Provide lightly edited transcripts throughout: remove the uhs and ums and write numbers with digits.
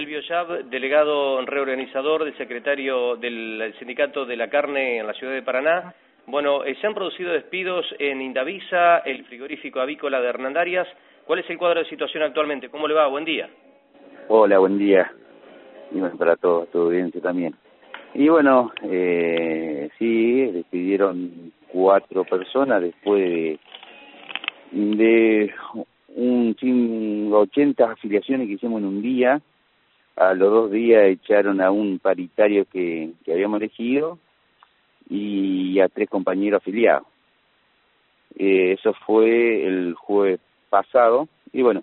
Elvio Yab, delegado reorganizador del secretario del Sindicato de la Carne en la ciudad de Paraná. Bueno, se han producido despidos en Indavisa, el frigorífico avícola de Hernandarias. ¿Cuál es el cuadro de situación actualmente? ¿Cómo le va? Buen día. Hola, buen día. Y bueno, para todos, tu audiencia también. Y bueno, sí, despidieron 4 personas después de 80 afiliaciones que hicimos en un día. A los 2 días echaron a un paritario que habíamos elegido y a 3 compañeros afiliados. Eso fue el jueves pasado y bueno,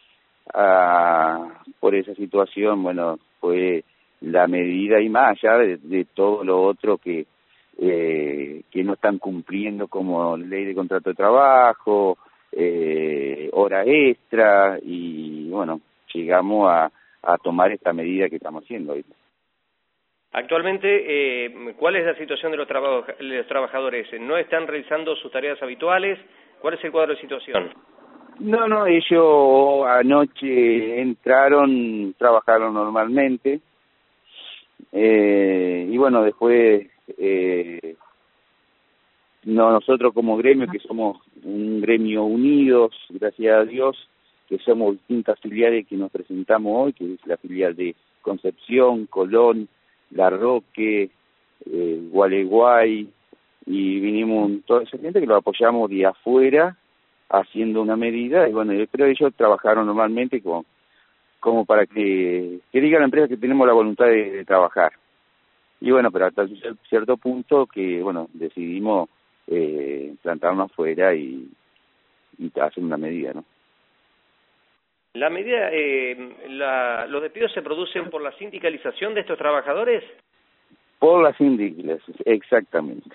por esa situación, bueno, fue la medida y más allá de todo lo otro que no están cumpliendo, como ley de contrato de trabajo, hora extra, y bueno, llegamos a tomar esta medida que estamos haciendo hoy. Actualmente, ¿cuál es la situación de los trabajadores? ¿No están realizando sus tareas habituales? ¿Cuál es el cuadro de situación? No, ellos anoche entraron, trabajaron normalmente, y bueno, después nosotros como gremio, que somos un gremio unidos, gracias a Dios, que somos distintas filiales que nos presentamos hoy, que es la filial de Concepción, Colón, La Roque, Gualeguay, y vinimos toda esa gente que lo apoyamos de afuera, haciendo una medida, y bueno, pero ellos trabajaron normalmente como para que diga la empresa que tenemos la voluntad de trabajar. Y bueno, pero hasta cierto punto que, bueno, decidimos plantarnos afuera y hacer una medida, ¿no? La medida, ¿los despidos se producen por la sindicalización de estos trabajadores? Por la sindicalización, exactamente.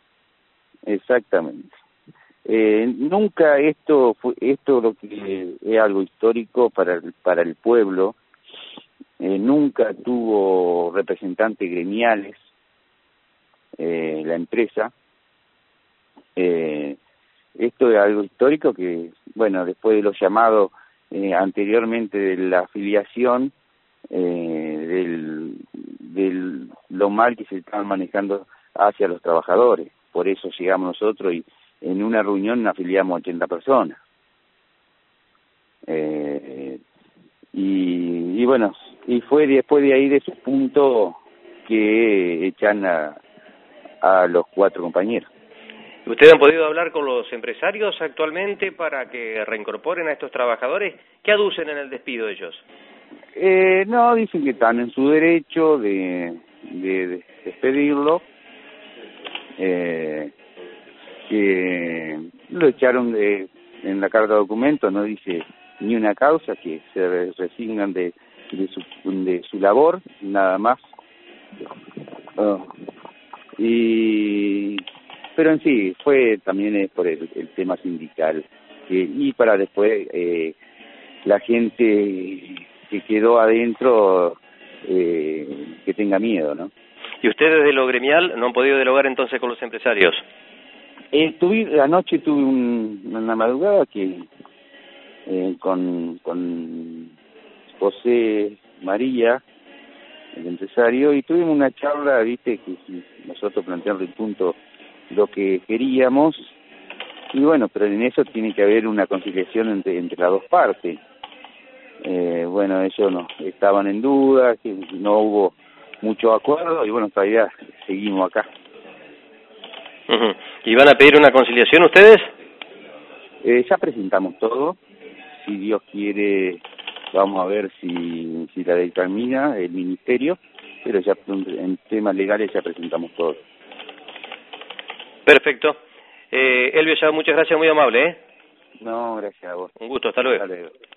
Nunca esto lo que es algo histórico para el pueblo, nunca tuvo representantes gremiales la empresa. Esto es algo histórico que, bueno, después de los llamados anteriormente de la afiliación, lo mal que se estaban manejando hacia los trabajadores. Por eso llegamos nosotros y en una reunión afiliamos 80 personas. Y bueno, y fue después de ahí, de ese punto, que echan a los 4 compañeros. ¿Ustedes han podido hablar con los empresarios actualmente para que reincorporen a estos trabajadores? ¿Qué aducen en el despido ellos? No, dicen que están en su derecho de despedirlo, que lo echaron en la carta de documento, no dice ni una causa, que se resignan de su labor, nada más. Pero en sí, también por el tema sindical, y para después la gente que quedó adentro que tenga miedo, ¿no? ¿Y ustedes de lo gremial no han podido dialogar entonces con los empresarios? Anoche tuve una madrugada que con José María, el empresario, y tuvimos una charla, viste, que nosotros planteamos el punto lo que queríamos, y bueno, pero en eso tiene que haber una conciliación entre las dos partes. Bueno, ellos no estaban en duda, que no hubo mucho acuerdo, y bueno, todavía seguimos acá. ¿Y van a pedir una conciliación ustedes? Ya presentamos todo, si Dios quiere vamos a ver si la determina el ministerio, pero ya en temas legales ya presentamos todo. Perfecto. Elvio, ya muchas gracias, muy amable, ¿eh? No, gracias a vos. Un gusto, hasta luego. Hasta luego.